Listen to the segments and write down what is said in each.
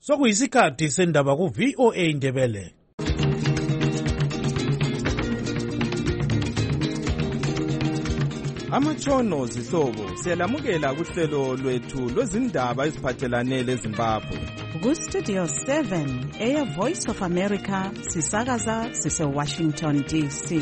Sokuyisikhathi sendaba ku VOA Indebele. Amatshono zihlobo siyalamukela kuhlelo lwethu lwezindaba eziphathelane leZimbabwe. Ku Studio 7 Air Voice of America sisakaza sise Washington DC.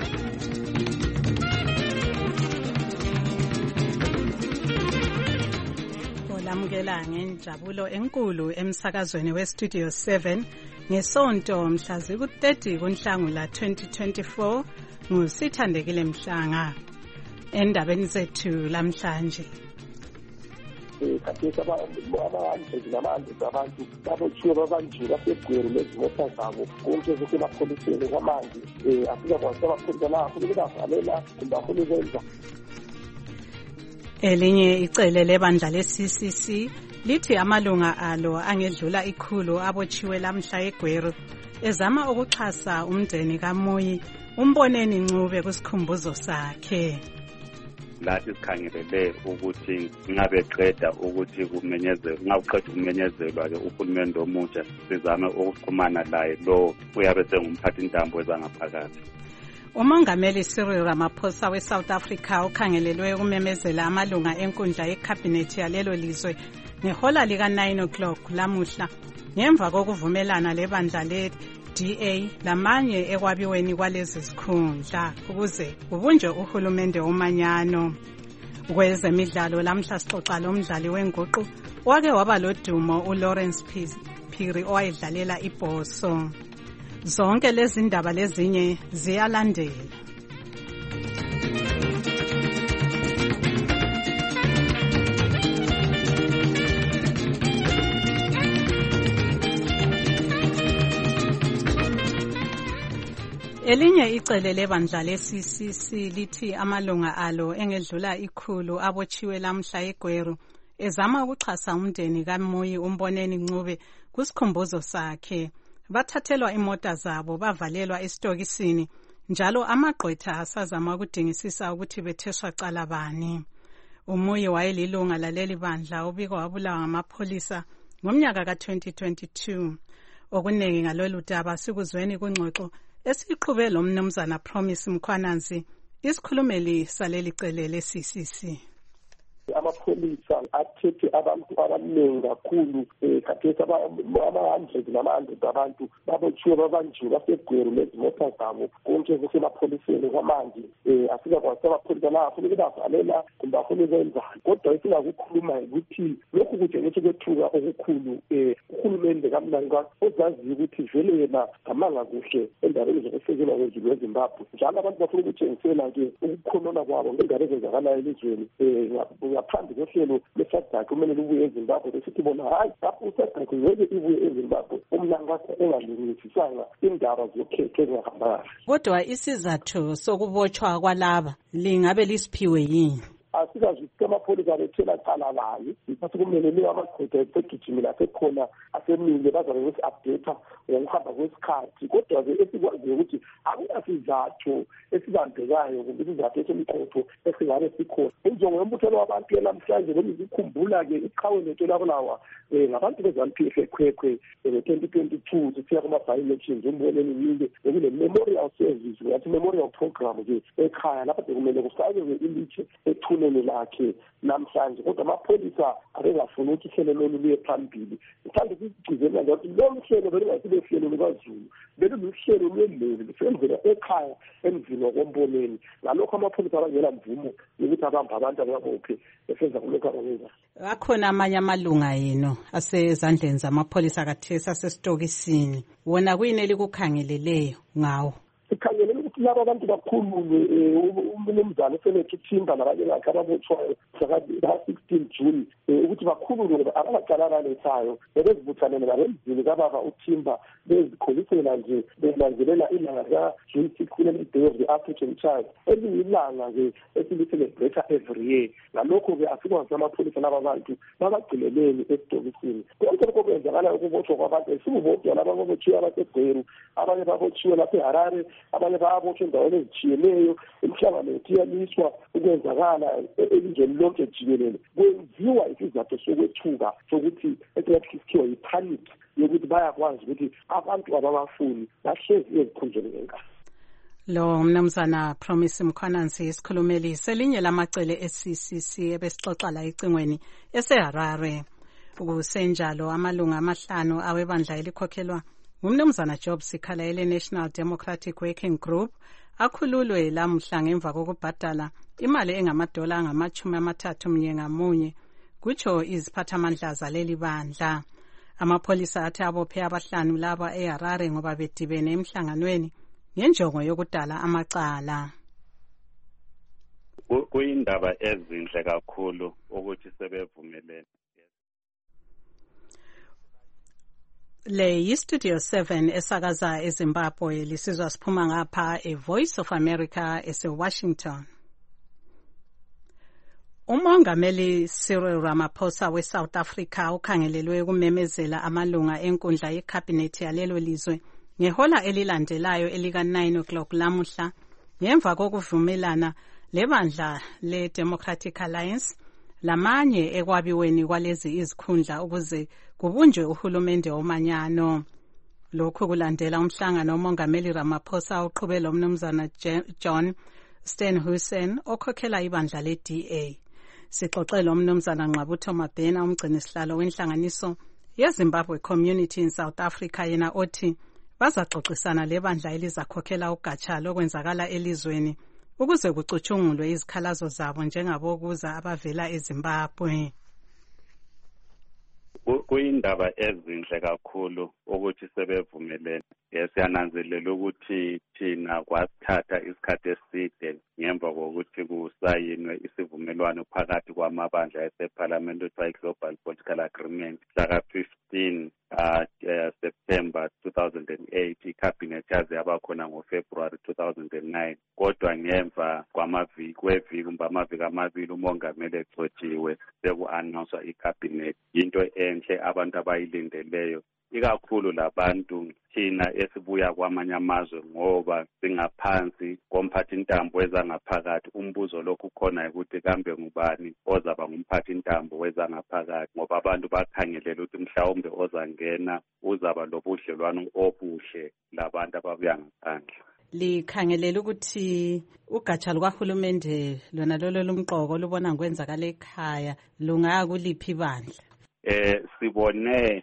Olamukela ngenjabulo enkulu emsakazweni we Studio 7 ngesonto mhla ziku-30 kuNhlangula 2024 nguSithandekile Mhlanga. Endabeni zethu lamhlanje kathesa abantu babotshiwe babanjiwe basegweru lezimota zabo konke kusemapholiseni kwamanje asikakwazi amapholisa la afuna ukubavalela kumbe afuna ukwenza. Elinye icele lebandla le-CCC lithi amalunga alo angedlula 100 abotshiwe lamhla eGweru ezama ukuxhasa umndeni kaMoyi umboneni Ncube kusikhumbuzo sakhe. Lathi sikhangelele ukuthi ngabeqeda ukuthi ngaqeda ukumenyezelwa ke uhulumende omutsha sizame ukuxhumana laye lo uyabe sengumphathi intambo wezangaphakathi. Umongameli Cyril Ramaphosa we-South Africa ukhangelelwe ukumemezela amalunga enkundla yekhabhinethi yalelo lizwe ngehola lika-9 o'clock lamuhla ngemva kokuvumelana lebandla le-DA lamanye ekwabiweni kwalezi zikhundla ukuze kubunjwe uhulumende womanyano. Kwezemidlalo lamhla sixoxa lomdlali wenguqu wake waba lodumo uLawrence Phiri owayedlalela iBhoso. Zonke lezi ndaba lezinye ziyalandela. Elinye icele lebandla le-CCC lithi amalunga alo engedlula 100 abotshiwe lamhla eGweru ezama ukuxhasa umndeni kaMoyi umboneni Ncube kusikhumbuzo sakhe. Bathathelwa imota zabo bavalelwa esitokisini njalo amagqwetha asazama ukudingisisa ukuthi betheswa cala bani. Umoyi wayelilunga laleli bandla ubiko wabulawa ngamapholisa ngomnyaka ka-2022. Okuningi ngalolu daba sikuzweni kungxoxo esiqhube lo mnumzana Promise Mkhwananzi isikhulumeli saleli cele le-CCC. Amapholisa athethe abantu abaningi kakhulu kathesa ama-100 abantu babotshiwe babanjiwe basegweru lezimota zabo konke kusemapholiseni kwamanje asikakwazi amapholisa la afuna ukubavalela kumbe afuna ukwenzani. Kodwa esingakukhuluma ukuthi lokhu kutshengisa ukwethuka okukhulu uhulumende kaMnangagwa ozaziyo ukuthi vele yena ngamanga kuhle endabeni zokusekelwa kwezulu eZimbabwe njalo abantu bafuna ukutshengisela-ke ukukhonona kwabo ngendaba ezenzakalayo elizweni ngaphambi kohlelo leSADC kumele lubuye eZimbabwe besithi bona hayi lapho uSADC ngeke ibuye eZimbabwe Mnangagwa engalungisisanga indaba zokhetho ezingahambanga. Kodwa isizathu sokubotshwa kwalaba lingabe lisiphiwe yini? Asikazwisi amapholisa bethela cala layo ukuthi kumele niwe amagqwetha esegijimile asekhona asemile bazabe besi-updata ngokuhamba kwesikhathi. Kodwa-ke esikwaziyo ukuthi akunasizathu esibambekayo kumbe isizathu esemqotho esingabe sikhona. Injongo yombuthano wabantu namhlanje bekukhumbula-ke iqhawe lethu labulawa ngabantu beZANU-PF ekhwekhwe 2022 sisiya kuma-by-elections umboneni Ncube bekune-memorial service ngathi memorial program-ke ekhaya lapho bekumele kufakwe ilitshe ethuneni lakhe namhlanje. Kodwa amapholisa abengafuni ukuthi ihlelo lolu luye phambili. Ngithanda ukugcizelela ukuthi lolu hlelo belingasibe hlelo lukaZulu beluluhlelo lwendlela lisenzela ekhaya emzini wakomboneni. Ngalokho amapholisa abangela mvumo yokuthi abamba abantu ababophe besenza kulokhu abakwenzayo. Akhona amanye amalunga yenu asezandleni zamapholisa kathesa asesitokisini wona kuyini elikukhangeleleyo ngawo? Sikhangelele ukuthi laba abantu bakhululwe umnumzana uSenator Thimba nabanye bakhe ababotshwayo ka-16 June ukuthi bakhululwe ngoba abangacala balethayo bebezibuthanele nabemzini kababa uThimba bezikholisela nje benanzelela ilanga lika-June 6 kule-Day of the African Child eliyilanga-ke esili-celebrate every year. Ngalokho-ke asikwazi amapholisa laba bantu babagcineleni esitokisini. Konke lokho kwenzakala ukubotshwa kwabantu sikubodwa laba babotshiwe abaseGweru, abanye babotshiwe lapha eHarare, abanye babotshwa endaweni ezitshiyeneyo. Imihlangano yethu iyamiswa ukwenzakala elizweni lonke jikelele. Kwenziwa isizathu sokwethuka sokuthi esingathi kuthiwa yi-panic yokuthi bayakwazi ukuthi abantu ababafuni bahlezi ezikhundleni ngenkani. Lo mnumzana Promise Mkhwananzi isikhulumeli selinye lamacele e-CCC ebesixoxa la ecingweni eseHarare. Ukusenjalo amalunga amahlanu awebandla elikhokhelwa ngumnumzana Job Sikhala ele-National Democratic Working Group akhululwe lamhla ngemva kokubhadala imali engamadola angama-30 mnye ngamunye kutsho iziphathamandla zaleli bandla. Amapholisa athi abophe abahlanu laba eHarare ngoba bedibene emhlanganweni ngenjongo yokudala amacala. Kuyindaba ezinhle kakhulu ukuthi sebevumelene. Le yi-Studio 7 esakaza eZimbabwe lisizwa siphuma ngapha eVoice of America eseWashington. Umongameli Cyril Ramaphosa weSouth Africa ukhangelelwe ukumemezela amalunga enkundla yeCabinet yalelo lizwe ngehola elilandelayo elika-9 o'clock lamuhla ngemva kokuvumelana lebandla le-Democratic Alliance lamanye ekwabiweni kwalezi izikhundla ukuze kubunjwe uhulumende womanyano. Lokhu kulandela umhlangano umongameli Ramaphosa uqhubela umnumzana John Steenhuisen okhokhela ibandla le-DA. Sixoxela umnumzana Nqabutho Mabhena umgcinisihlalo wenhlanganiso yeZimbabwe Community in South Africa yena othi bazaxoxisana lebandla elizakhokhela ugatsha lokwenzakala elizweni ukuze kucutshungulwe izikhalazo zabo njengabokuza abavela eZimbabwe. Kuyindaba ezinhle kakhulu ukuthi sebevumelene. Siyananzelela ukuthi thina kwasithatha isikhathi eside ngemva kokuthi kusayinwe isivumelwano phakathi kwamabandla eseParliament ekuthiwa Global Political Agreement mhlaka-15 September 2008. iCabinet yaze yabakhona ngoFebruary 2009. Kodwa ngemva kweviki amabili umongameli egcotshiwe seku-announcwa iCabinet. Into enhle abantu abayilindeleyo ikakhulu labantu thina esibuya kwamanye amazwe ngoba singaphansi komphathintambo wezangaphakathi. Umbuzo lokhu khona ukuthi kambe ngubani ozaba ngumphathintambo wezangaphakathi ngoba abantu bakhangelela ukuthi mhlawumbe ozangena uzaba lobudlelwano obuhle labantu ababuya ngaphandle. Likhangelela ukuthi ugatsha lukahulumende lona lolo lumqoko lubona ngokwenzakala ekhaya lungaya kuliphi bandla? Sibone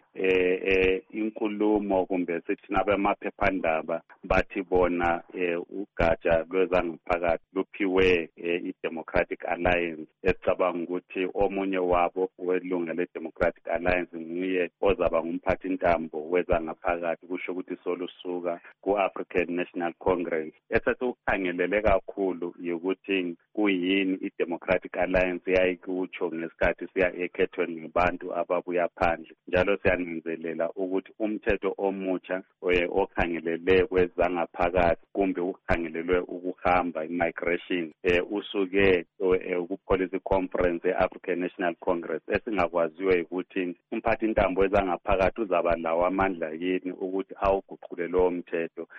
inkulumo kumbe sithi nabemaphephandaba bathi bona ugatsha lwezangaphakathi luphiwe i-Democratic Alliance. Esicabanga ukuthi omunye wabo welunga le-Democratic Alliance nguye ozaba ngumphathintambo wezangaphakathi kusho ukuthi solusuka ku-African National Congress. Esesukhangelele kakhulu ukuthi kuyini i-Democratic Alliance yayikutsho ngesikhathi siya ekhethweni ngabantu ababuya phandle. Njalo siyananzelela ukuthi umthetho omutsha okhangelele kwezangaphakathi kumbe ukhangelelwe ukuhamba immigration usuke ku-Policy Conference e-African National Congress. Esingakwaziwe ukuthi umphathintambo wezangaphakathi uzaba lawo amandla yini ukuthi awuguqule lowo mthetho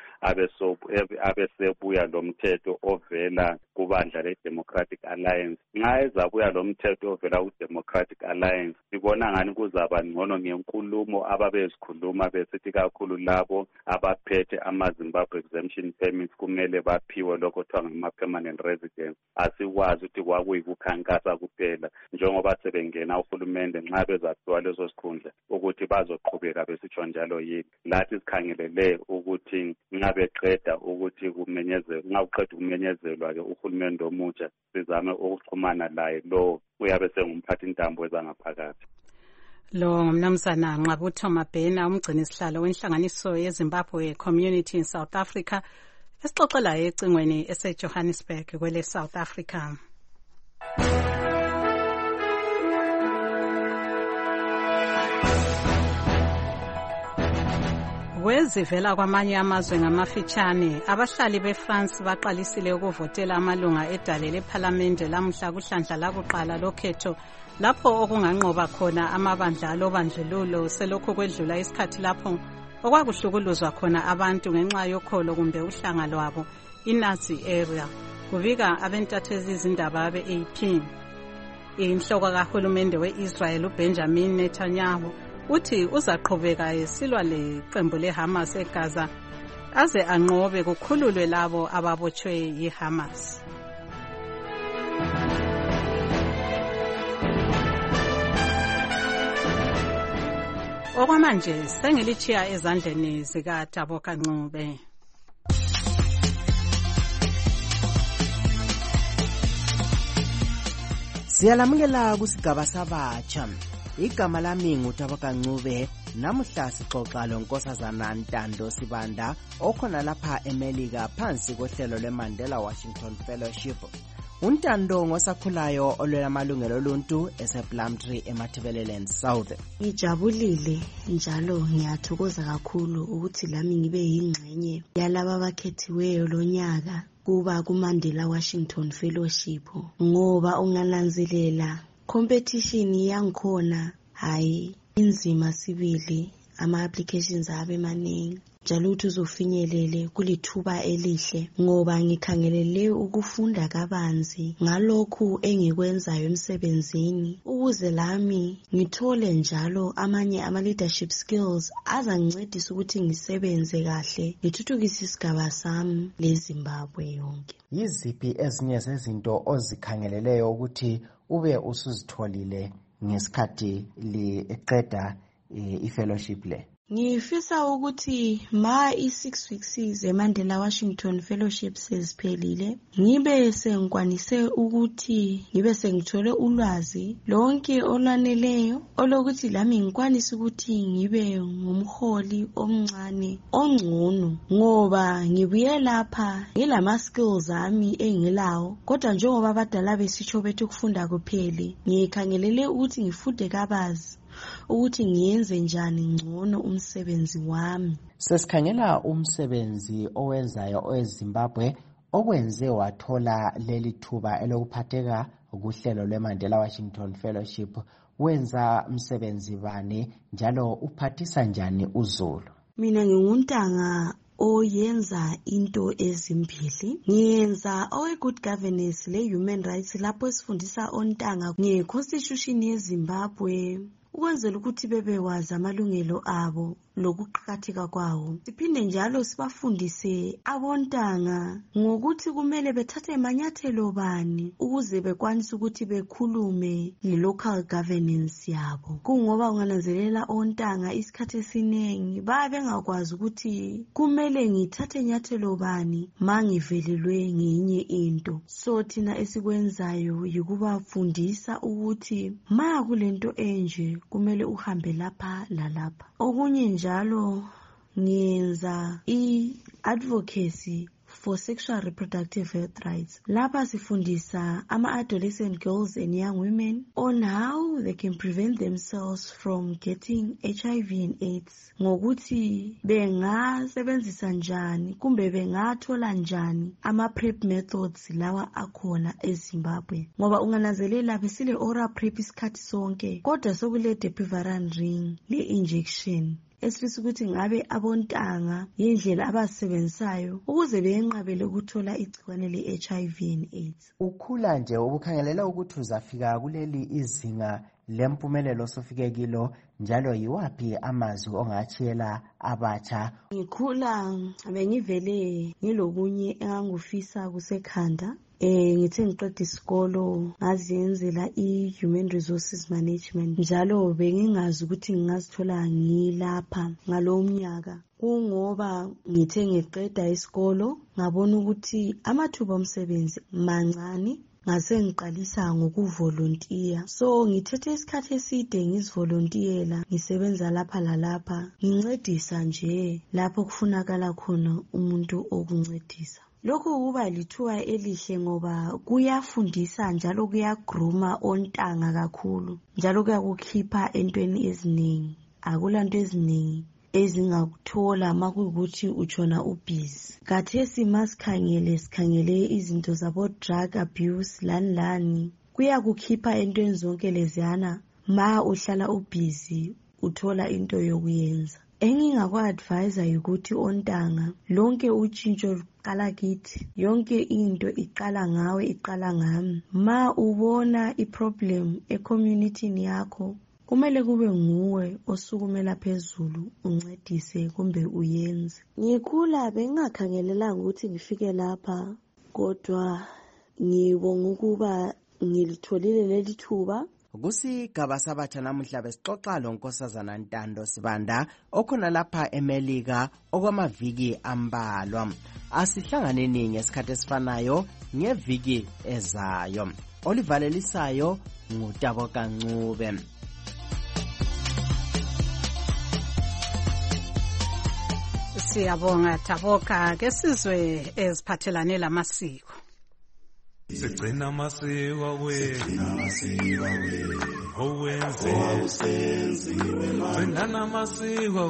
abesebuya lo mthetho ovela kubandla le-Democratic Alliance. Nxa ezabuya lo mthetho ovela ku-Democratic Alliance sibona ngani kuzaba ngcono ngenkulumo ababezikhuluma besithi kakhulu labo abaphethe ama-Zimbabwe exemption permits kumele baphiwe lokho kuthiwa ngama-permanent residence. Asikwazi ukuthi kwakuyikukhankasa kuphela njengoba sebengena uhulumende nxa bezaphiwa leso sikhundla ukuthi bazoqhubeka besitsho njalo yini. Lathi sikhangelele ukuthi nxa beqeda ukuthi nxa uqeda ukumenyezelwa-ke uhulumende omutsha sizame ukuxhumana laye lo uyabe sengumphathintambo wezangaphakathi. Lo mnumzana Nqabutho Mabhena umgcinisihlalo wenhlanganiso yeZimbabwe Community in South Africa esixoxela ecingweni eseJohannesburg kwele South Africa. Kwezivela kwamanye amazwe ngamafitshane, abahlali beFrance baqalisile ukuvotela amalunga edale lephalamende lamuhla kuhlandla lakuqala lokhetho lapho okunganqoba khona amabandla alobandlululo selokhu kwedlula isikhathi lapho okwakuhlukuluzwa khona abantu ngenxa yokholo kumbe uhlanga lwabo iNazi area, kubika abentatheli izindaba abe-AP. Inhloko kahulumende we-Israel uBenjamin Netanyahu uthi uzaqhubeka esilwa leqembu leHamas eGaza aze anqobe kukhululwe labo ababotshwe yiHamas. Okwamanje sengilichiya ezandleni zikaDaboka Ncube. Siyalamukela kusigaba sabatsha. Igama lami nguDaboka Ncube. Namuhla sixoxa lonkosazana Ntando Sibanda okhona lapha eMelika phansi kohlelo lweMandela Washington Fellowship. Untando ngosakhulayo olwela amalungelo oluntu esePlumtree eMatabeleland South. Ngijabulile njalo ngiyathokoza kakhulu ukuthi lami ngibe yingxenye yalabo abakhethiweyo lonyaka kuba kuMandela Washington Fellowship, ngoba ungananzelela competition yangikhona hayi inzima sibili, ama applications abe maningi njalo uthi uzofinyelele kulithuba elihle ngoba ngikhangelele ukufunda kabanzi ngalokhu engikwenzayo emsebenzini ukuze lami ngithole njalo amanye ama leadership skills azangincedisa ukuthi ngisebenze kahle ngithuthukise isigaba sami leZimbabwe yonke. Yiziphi ezinye zezinto ozikhangeleleyo ukuthi ube usuzitholile ngesikhathi liqeda i-fellowship le? Ngifisa ukuthi ma i6 weeks eMandela Washington Fellowship seziphelile ngibe sengikwanise ukuthi ngibe sengithole ulwazi lonke olwaneleyo olokuthi lami ngikwanise ukuthi ngibe ngumholi omncane ongcono, ngoba ngibuye lapha ngilama skills ami engilawo kodwa njengoba abadala besitsho bethi ukufunda kupheli, ngikhangelele ukuthi ngifunde kabazi ukuthi ngiyenze njani ngcono umsebenzi wami. Sesikhangela umsebenzi owenzayo eZimbabwe okwenze wathola leli thuba elokuphatheka kuhlelo lweMandela Washington Fellowship. Wenza umsebenzi bani njalo uphathisa njani uZulu? Mina nginguntanga oyenza into ezimbili. Ngiyenza owe-good governance le-human rights lapho sifundisa ontanga nge-constitution yeZimbabwe ukwenzela ukuthi bebewazi amalungelo abo lokuqakatheka kwawo. Siphinde njalo sibafundise abontanga ngokuthi kumele bethathe amanyathelo bani ukuze bekwanise ukuthi bekhulume le-local governance yabo. Kungoba ungananzelela ontanga isikhathi esiningi bengakwazi ukuthi kumele ngithathe inyathelo bani ma ngivelelwe ngenye into. So thina esikwenzayo yikubafundisa ukuthi ma kulento enje kumele uhambe lapha lalapha. Okunye njalo ngiyenza i-advocacy for sexual reproductive health rights. Lapha sifundisa ama-adolescent girls and young women on how they can prevent themselves from getting HIV and AIDS, ngokuthi bengasebenzisa njani kumbe bengathola njani ama-PrEP methods lawa akhona eZimbabwe. Ngoba ungananzelela besile oral PrEP isikhathi sonke kodwa sokule depiviral ring le-injection esifisa ukuthi ngabe abontanga yindlela abasebenzayo ukuze benqabele ukuthola igciwane le-HIV and AIDS. Ukhula nje ubukhangelela ukuthi uzafika kuleli izinga lempumelelo sofike kilo, njalo yiwaphi amazwi ongatshela abatsha? Ngikhula bengivele ngilokunye engangufisa kusekhanda. Ngithe ngiqeda isikolo ngaziyenzela i-human resources management njalo bengingazi ukuthi ngingazithola ngilapha ngalo mnyaka. Kungoba ngithe ngiqeda isikolo ngabona ukuthi amathuba omsebenzi mancane ngase ngiqalisa ngokuvolontiya. So ngithethe isikhathi eside ngizivolontiyela ngisebenza lapha lalapha ngincedisa nje lapho kufunakala khona umuntu okuncedisa. Lokhu kuba lithuba elihle ngoba kuyafundisa njalo kuyagruma ontanga kakhulu njalo kuyakukhipha entweni eziningi. Akulanto eziningi ezingakuthola makuyukuthi utshona ubhizi. Khathesi sikhangele izinto zabo drug abuse lani kuyakukhipha entweni zonke leziyana ma uhlala ubhizi uthola into yokuyenza. Engingakwa-advisa yukuthi ontanga lonke utshintsho luqala kithi, yonke into iqala ngawe, iqala ngami. Ma ubona iproblem ecommunitini yakho kumele kube nguwe osukumela phezulu uncedise kumbe uyenze. Ngikhula bengingakhangelelanga ukuthi ngifike lapha, kodwa ngibonga ukuba ngilitholile leli thuba. Kusigaba sabatsha namuhla besixoxa loNkosazana Ntando Sibanda okhona lapha eMelika okwamaviki ambalwa. Asihlanganeni ngesikhathi esifanayo ngeviki ezayo. Olivalelisayo nguTaboka Ncube. Siyabonga Taboka, ke sizwe eziphathelane lamasiko. Sigcina amasiko wethu owenze gcina amasiko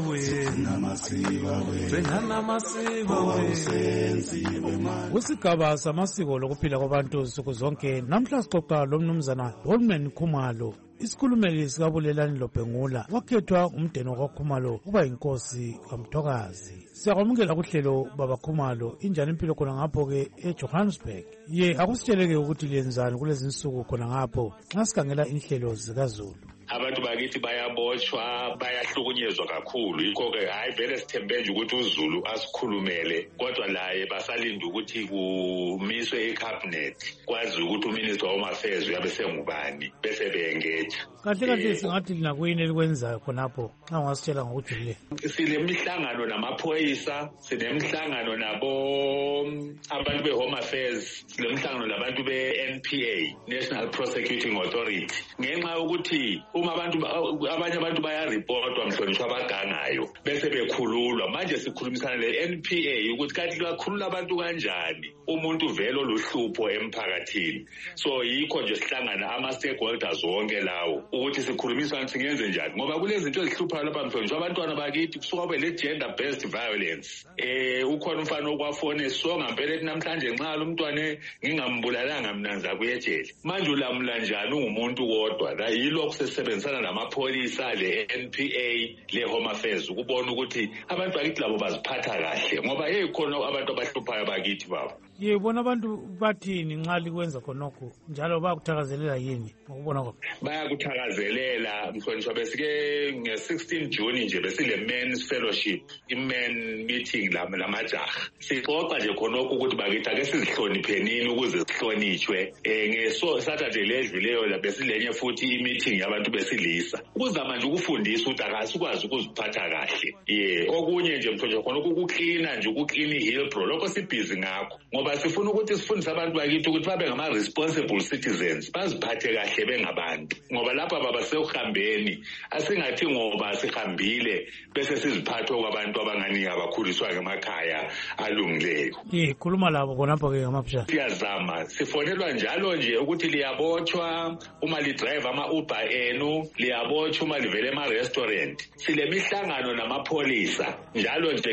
wethu kusigaba samasiko lokuphila kwabantu nsuku zonke. Namhla sixoxa lomnumzana Holman Khumalo, isikhulumeli sikabulelani Lobhengula, wakhethwa umndeni wakwaKhumalo ukuba yinkosi kaMthokazi. Siyakwamukela kuhlelo Baba Khumalo, injani impilo khona ngapho ke eJohannesburg? Akusitsheleke ukuthi lenzani kulezi insuku khona ngapho nxa sikhangela inhlelo zikaZulu. Abantu bakithi bayabotshwa, bayahlukunyezwa kakhulu. Yikho-ke hayi vele sithembe nje ukuthi uZulu asikhulumele, kodwa laye basalinda ukuthi kumiswe icabinet kwazi ukuthi uminister home affairs uyabe sengubani bese beyengeja. Kahle singathi lina kuyini elikwenzayo khonapho nxa ungasitshela ngokujulile? Sinemihlangano namaphoyisa, sinemhlangano nabo abantu be-home affairs, sinemhlangano labantu be-NPA, National Prosecuting Authority. Ngenxa yokuthi uma abanye abantu bayaripotwa mhlonishwa abagangayo bese bekhululwa. Manje sikhulumisana le-NPA ukuthi kanti bakhulula abantu kanjani umuntu vele oluhlupho emphakathini. So yikho nje sihlangana ama-stakeholders wonke lawo ukuthi sikhulumisane singenze njani, ngoba kulezinto ezihluphayo lapha mhlonishwa abantwana bakithi kusuka kube le-gender based violence. Ukhona umfana okwafone esonga mpela ethi namhlanje nxa lo mntwana ngingambulalanga mina ngizakuya ejele. Manje ulamula njani ungumuntu kodwa? Yilokho sesebenzisana namapholisa, le-NPA, le-home affairs ukubona ukuthi abantu bakithi labo baziphatha kahle, ngoba khona abantu abahluphayo bakithi babo. Bona abantu bathini nxa likwenza khonokho njalo bayakuthakazelela yini ngokubona kwakho? Bayakuthakazelela mhlonishwa. Besike nge-16 June nje besile men's fellowship, i-men meeting lamajaha. Sixoxa nje khonokho ukuthi bakithi ake sizihloniphenini ukuze sihlonitshwe. NgeSaturday ledluleyo besilenye futhi i-meeting yabantu besilisa ukuzama nje ukufundisa ukuthi akasikwazi ukuziphatha kahle. Okunye nje mhlonishwa khonokho ukuklina nje, ukuklina i-Hillbrow, lokho sibhizi ngakho, ngoba sifuna ukuthi sifundise abantu bakithi ukuthi babe ngama-responsible citizens, baziphathe kahle bengabantu, ngoba lapha baba sekuhambeni asingathi ngoba sihambile bese siziphathe okwabantu abangani abakhuliswa ngemakhaya alungileyo. Khuluma labo khonapho ke ngamaphisha. Siyazama, sifonelwa njalo nje ukuthi liyabotshwa uma lidrive ama-Uber enu, liyabotshwa uma livele ema-restaurant. Sile mihlangano namapholisa njalo nje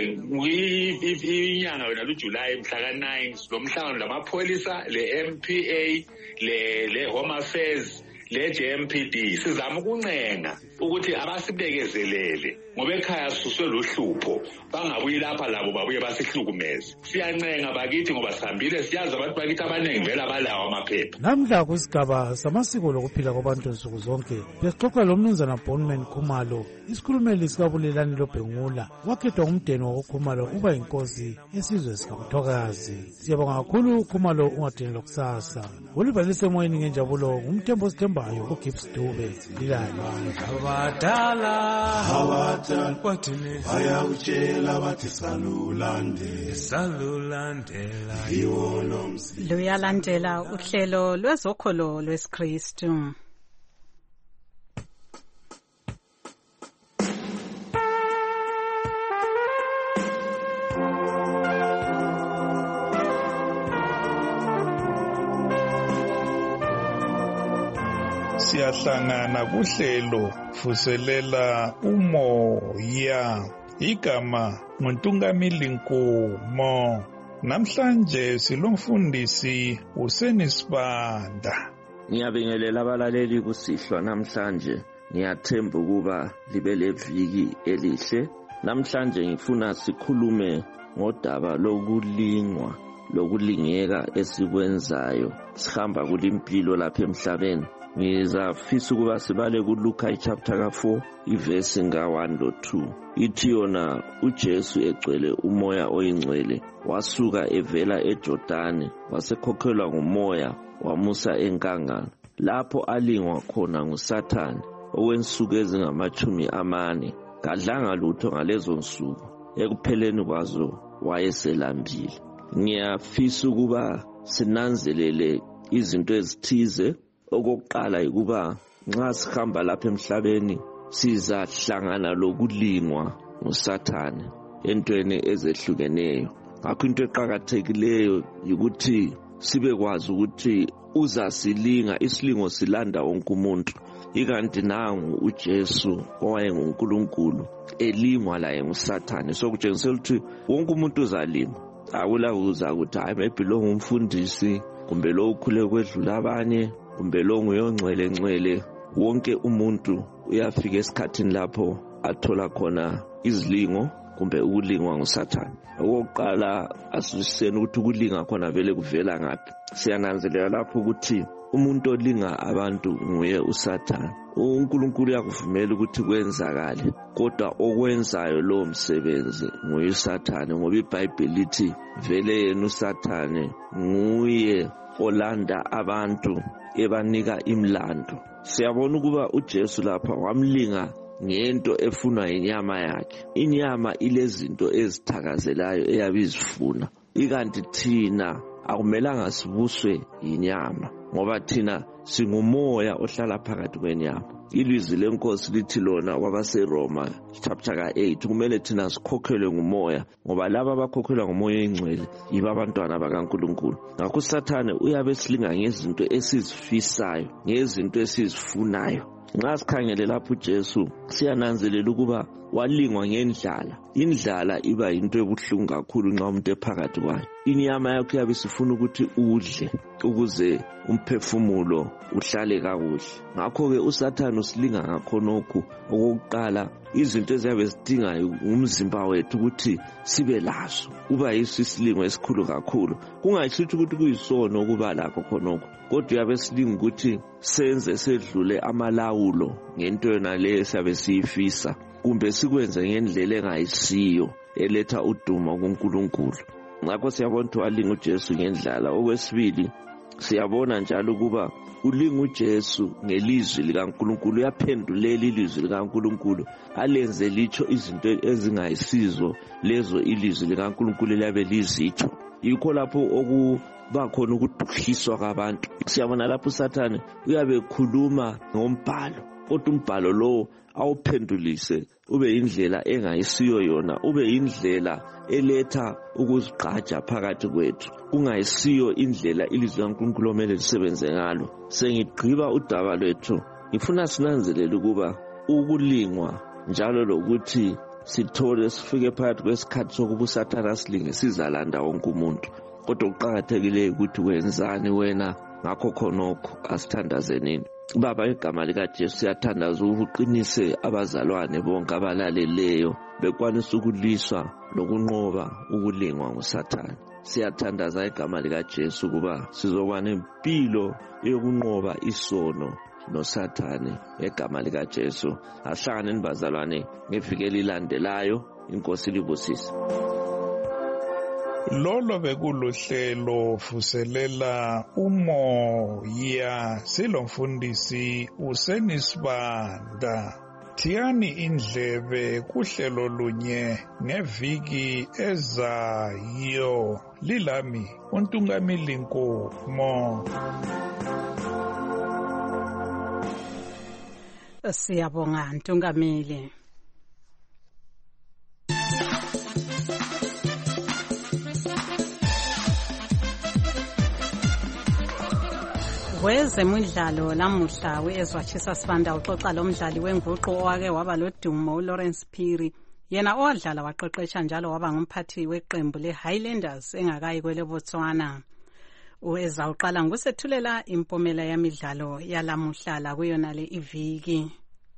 inyanga yona luJulayi mhla ka-9 lo mhlangano lamapholisa, le-MPA, le-home affairs, le-JMPD. Sizama ukuncenga ukuthi abasibekezelele ngoba ekhaya suswe luhlupho, bangabuyi lapha labo babuye basihlukumeze. Siyancenga bakithi ngoba sihambile siyazi abantu bakithi abaningi vele abalawo amaphepha. Namhla kusigaba samasiko lokuphila kwabantu nsuku zonke besixoxa lomnumzana Holman Khumalo, isikhulumeli sikabulelani Lobhengula, wakhethwa umndeni wakwaKhumalo uba yinkosi esizwe sikaMthokazi. Siyabonga kakhulu Khumalo, ungadini lokusasa. Ulivalise emoyeni ngenjabulo ngumthembo sithembayo uGibbs Dube. Lilani abadala bayawutshela bathi salulandela luyalandela uhlelo lwezokholo lwesiKristu. Siyahlangana kuhlelo vuselela umoya igama nguNtungamili Nkumo. Namhlanje silomfundisi uSenisibanda. Ngiyabingelela abalaleli kusihlwa namhlanje. Ngiyathemba ukuba libe leviki elihle. Namhlanje ngifuna sikhulume ngodaba lokulingwa, lokulingeka esikwenzayo sihamba kulimpilo lapha emhlabeni. Ngizafisa ukuba sibale kuLuka chapter 4 ivesi nga1 lo 2. Ithi yona uJesu egcwele umoya oyingcwele wasuka evela eJordani wasekhokhelwa ngumoya wamusa enkangala, lapho alingwa khona nguSathane okwensuku ezingama-40. Kadlanga lutho ngalezo nsuku, ekupheleni kwazo wayeselambile. Ngiyafisa ukuba sinanzelele izinto ezithize. Okokuqala ukuba nxa sihamba lapha emhlabeni sizahlangana lokulingwa nguSathane entweni ezehlukeneyo. Ngakho into eqhakathekileyo ukuthi sibekwazi ukuthi uzasilinga. Isilingo silanda wonke umuntu. Ikanti nangu uJesu owayenguNkulunkulu elingwa laye nguSathane. So kutshengisela ukuthi wonke umuntu uzalingwa. Akula uzakuthi hayi maybe lo ngumfundisi, kumbe lo ukhule kwedlula abanye, kumbe lo nguyongcwele. Wonke umuntu uyafika esikhathini lapho athola khona izilingo kumbe ukulingwa nguSathane. Okokuqala asiseni ukuthi ukulinga khona vele kuvela ngaphi. Siyananzelela lapho ukuthi umuntu olinga abantu nguye uSathane. uNkulunkulu uyakuvumela ukuthi kwenzakale, kodwa okwenzayo lo msebenzi nguye uSathane, ngoba iBhayibheli lithi vele yena uSathane nguye olanda abantu ebanika imlando. Siyabona ukuba uJesu lapha wamlinga ngento efunwa inyama yakhe. Inyama ilezinto ezithakazelayo eyabizifuna, ikanti thina akumelanga sibuswe inyama, ngoba thina singumoya ohlala phakathi kwenyama. Ilizwi lenkosi lithi lona kwabaseRoma chapter 8 kumele thina sikhokhelwe ngumoya, ngoba laba abakhokhelwa ngumoya oyingcwele yibo abantwana bakaNkulunkulu. Ngakho uSathane uyabe silinga ngezinto esizifisayo, ngezinto esizifunayo. Nxa sikhangele lapho uJesu siyananzelela ukuba walingwa ngendlala. Indlala iba yinto ebuhlungu kakhulu nxa umuntu ephakathi kwayo. Inyama yakho yabe sifuna ukuthi udle ukuze umphefumulo uhlale kakuhle. Ngakho-ke uSathane usilinga ngakhonokhu. Okokuqala, izinto eziyabe zidinga umzimba wethu ukuthi sibe lazo kuba yiso isilingo esikhulu kakhulu. Kungayisithi ukuthi kuyisono ukuba lakho khonokho, kodwa uyabe silinga ukuthi senze sedlule amalawulo ngento yona le esiyabe siyifisa, kumbe sikwenze ngendlela engayisiyo eletha udumo kuNkulunkulu. Ngakho siyabona ukuthi walinga uJesu ngendlala. Okwesibili, siyabona njalo ukuba ulinga uJesu ngelizwi likaNkulunkulu. Uyaphendulela ilizwi likaNkulunkulu alenze litsho izinto ezingayisizo lezo ilizwi likaNkulunkulu eliyabe lizitsho. Yikho lapho okuba khona ukudukiswa kwabantu. Siyabona lapho uSathane uyabe ekhuluma ngombhalo, kodwa umbhalo lo awuphendulise ube indlela engayisiyo yona, ube indlela eletha ukuzigqaja phakathi kwethu, kungayisiyo indlela ilizwi likaNkulunkulu omele lisebenze ngalo. Sengigqiba udaba lwethu, ngifuna sinanzelele ukuba ukulingwa njalo lokuthi sithole sifike phakathi kwesikhathi sokuba uSathane asilinge sizalanda wonke umuntu. Kodwa kuqakathekile ukuthi wenzani wena ngakho khonokho, asithandaze nini. Baba, igama likaJesu siyathandaza uqinise abazalwane bonke abalaleleyo bekwanisa ukuliswa lokunqoba ukulingwa nguSathane. Siyathandaza igama likaJesu ukuba sizoba nempilo yokunqoba isono noSathane egama likaJesu. Ahlangane nibazalwane ngeviki elilandelayo. Inkosi libusise. Lolo bekuluhlelo vuselela umoya, silomfundisi uSenisibanda. Thiyani indlebe kuhlelo lunye ngeviki ezayo. Lilami uNtungamili Nkumo. Siyabonga Ntungamili. Kwezemidlalo namuhla weEzwatshisa Sibanda uxoxa lomdlali wenguqu owake waba lodumo uLawrence Phiri yena owadlala waqeqesha njalo waba ngumphathi weqembu le-Highlanders engakayi kwele Botswana. Ezawuqala ngokusethulela impumela yamidlalo yalamuhla kuyona le iviki.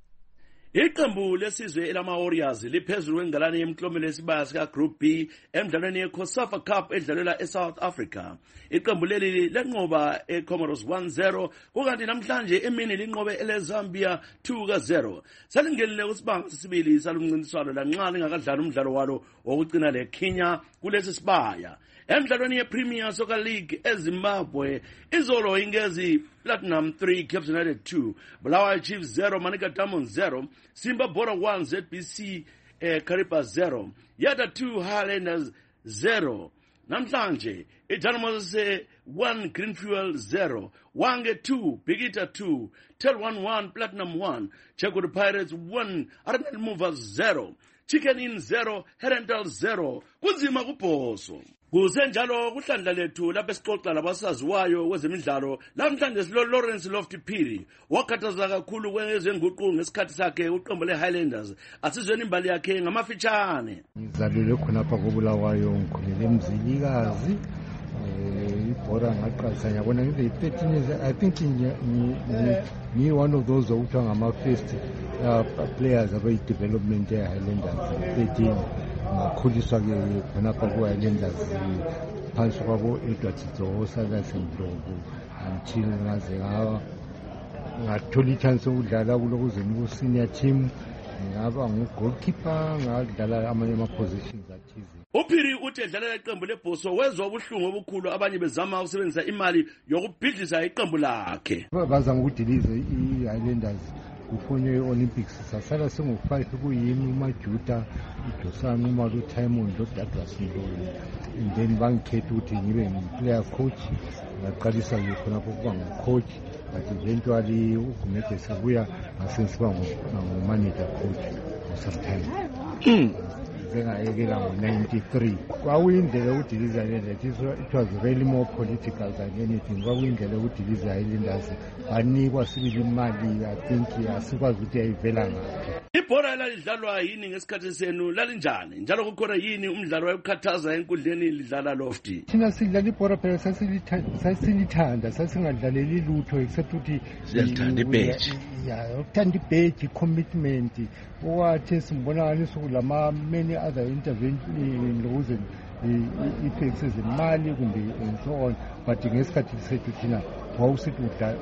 Iqembu lesizwe elama-Warriors liphezulu kwengalane yemklomelo yesibaya sika-Group B emdlalweni ye-COSAFA Cup edlalelwa eSouth Africa. Iqembu leli lenqoba eComoros 1-0 kukanti namhlanje emini linqobe eleZambia 2-0. Selingenile kusibanga sesibili salumncintiswano lanxa lingakadlali umdlalo walo wokugcina leKenya kulesi sibaya. Emdlalweni ye-Premier Soccer League eZimbabwe, izolo ingezi Platinum 3, Cape United 2, Bulawayo Chiefs 0, Manica Diamonds 0, Simba Bora 1, ZBC Kariba 0, Yada 2, Highlanders 0. Namhlanje, Dynamos 1, Greenfuel 0, Wange 2, Bigita 2, Tel 1, Platinum 1, Chekuru Pirates 1, Arnold Movers 0, Chicken Inn 0, Herendal 0, kunzima kuphoso. Kusenjalo kuhlandla lethu lapho esixoxa labasaziwayo kwezemidlalo namhlanje silo Lawrence Lofty Phiri wakhathaza kakhulu kwezenguqu ngesikhathi sakhe uqembu le-Highlanders asizweni imbali yakhe ngamafitshane. Ngizalelwe khonapha koBulawayo ngikhulele eMzilikazi ibhora ngaqalisa ngiyabona ngize-13 years. I think ngi one of those okuthiwa ngama-first players abayi-development ye-Highlanders 13 ngakhuliswa ke khonapha ku-Highlanders phansi kwabo Edward Sidzoho Salasi Ndlovu until ngaze ngathola ichance yokudlala kulokuzeni ku-senior team ngaba ngu-goalkeeper ngadlala amanye ama-positions athize. uPhiri uthi edlalela iqembu lebhoso wezwa ubuhlungu obukhulu abanye bezama ukusebenzisa imali yokubhidliza iqembu lakhe. Bazama ukudiliza i-Highlanders kufonye i-Olympics sasala sengu-5 kuyimi uMajuda uDosani uMalu Diamond uDouglas Ndlovu and then bangikhetha ukuthi ngibe ngi-player coach ngaqalisa ke khonapho ukuba ngu-coach but eventually uGumede sebuya ngasensiba ngu-manager coach for some time. Ngayekela ngo-93 kwakuyindlela yokudiliza Highlanders. It was really more political than anything. Kwakuyindlela yokudiliza Highlanders banikwa sibili imali I think asikwazi ukuthi yayivela ngaphi. Ibhora elalidlalwa yini ngesikhathi senu lalinjani njalo kukhona yini umdlalo wayekukhathaza enkundleni lidlala Lofty? Thina sidlala ibhora phela sasilithanda sasingadlaleli lutho except ukuthi siyalithanda ibheji. Ukuthanda ibheji commitment owathi simbonakaliso kulama many other intervention ukuze i-taxes imali kumbe and so on, but ngesikhathi sethu thina wawusithi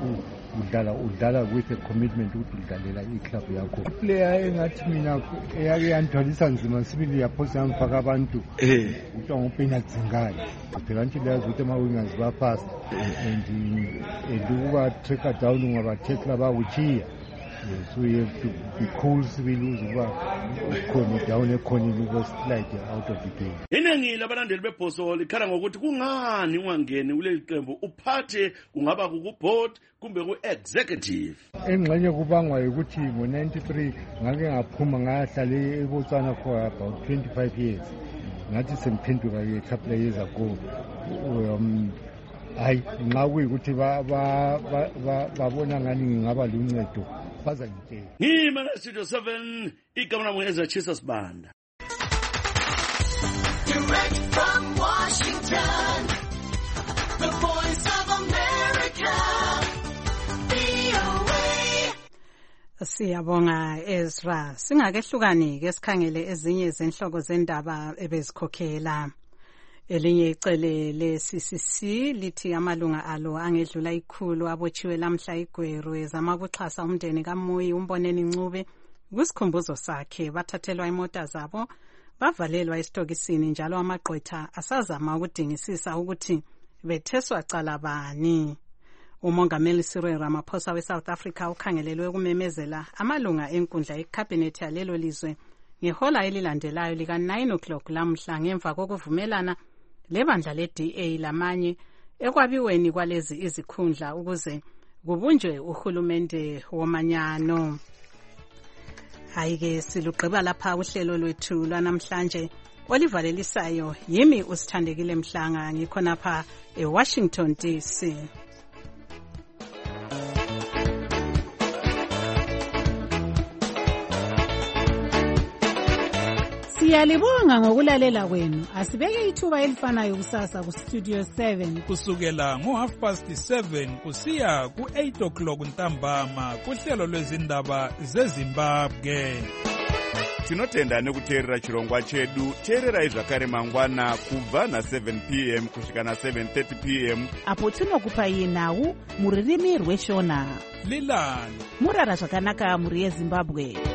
udlala with a commitment ukuthi udlalela i-club yakho. Player engathi mina eyake yandwalisa nzima sibili yaphosa yamfaka abantu kuthiwa nguPenat Zingayi phela nje leyazi ukuthi ama-wingers bafast and ukuba tracker down ungabathekla bawuchiya. So you have to be cool sibili uzuba ukhona down ekhonini uko-slide out of the game. Iningi labalandeli bebhoso likhala ngokuthi kungani ungangeni kuleli qembu uphathe kungaba kuboard kumbe ku-executive. Engxenye kubangwa ukuthi ngo-93 ngake ngaphuma ngahlala eBotswana for about 25 years. Ngathi semphenduka ke couple of years ago. Hayi nxa kuyikuthi babona ngani ngingaba luncedo baza ngitshela. Ngima Studio 7 igama lami ngeZachisa Sibanda. Direct from Washington, the voice of America, VOA. Siyabonga Ezra. Singakehlukani ke sikhangele ezinye zenhloko zendaba ebezikhokhela. Elinye icele le-CCC lithi amalunga alo angedlula ikhulu abotshiwe lamhla iGweru ezama ukuxhasa umndeni kaMoyi uMboneni Ncube kusikhumbuzo sakhe bathathelwa imota zabo bavalelwa esitokisini njalo amagqwetha asazama ukudingisisa ukuthi betheswa cala bani. Umongameli Cyril Ramaphosa we-South Africa ukhangelelwe ukumemezela amalunga enkundla yecabinet yalelo lizwe ngehola elilandelayo lika 9 o'clock lamhla ngemva kokuvumelana lebandla le-DA lamanye ekwabiweni kwalezi izikhundla ukuze kubunjwe uhulumende womanyano. Hayike silugqiba lapha uhlelo lwethu lwanamhlanje olivalelisayo yimi usithandekile Mhlanga ngikhonapha eWashington DC. Siyalibonga ngokulalela kwenu. Asibeke ithuba elifanayo kusasa ku Studio 7 kusukela ngo7:30 kusiya ku8 ntambama kuhlelo lwezindaba zeZimbabwe. Tinotenda nekuteerera chirongwa chedu. Teererai zvakare mangwana kubva na7 p.m. kusvika na7:30 p.m. apo tinokupai nhau muririmi rweshona. Lilani murara zvakanaka muri yeZimbabwe.